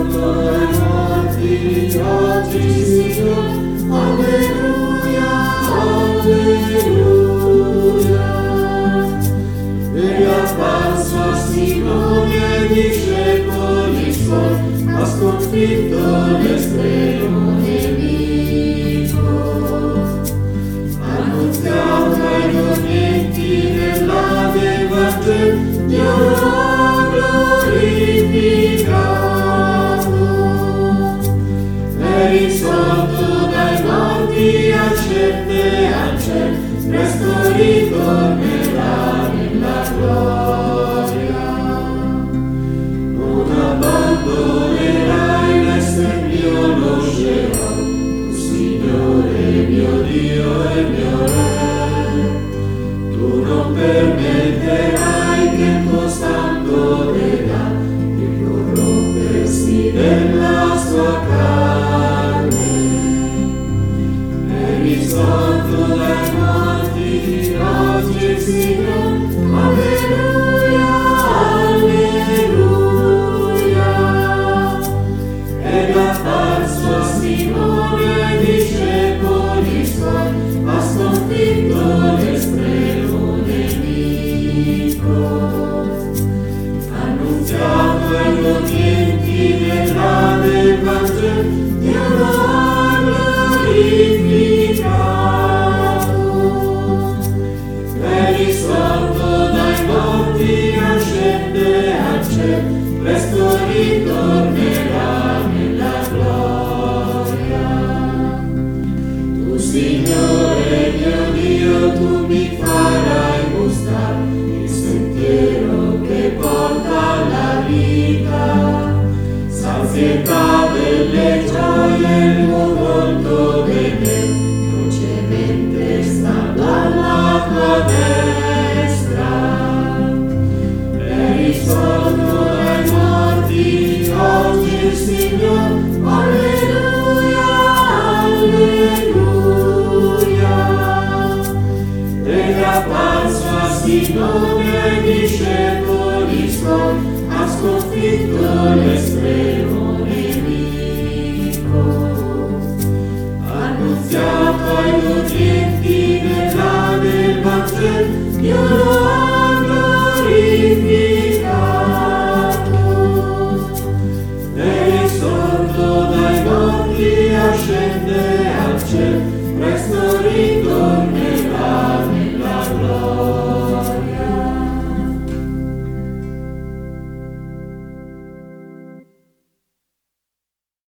Sconfitto l'estremo nemico, annunziato ai dormienti nella del Vangelo, Dio l'ha glorificato, è risorto dai morti, ascende al cielo, presto ritornerà nella gloria. Non abbandonerai l'esser mio, conoscerò, tu Signore mio Dio e mio Re. Tu non permetterai che il tuo santo legame il corrompersi della sua carne. È risorto dai morti, oggi il Signore, alleluia, alleluia. Ed apparso a Simone e ai discepoli suoi, ha sconfitto l'estremo nemico. Annunziato ai dormienti nella del Vangelo, Dio l'ha glorificato. È risorto dai morti, ascende al cielo, presto ritornerà nella gloria. Tu Signore mio Dio, tu mi farai gustare il sentiero che porta alla vita, sazietà delle gioie, il tuo volto vedere, dolcemente stando alla tua destra. È risorto dai morti, oggi il Signore, alleluia, alleluia. Ed apparso a Simone e ai discepoli suoi, ha sconfitto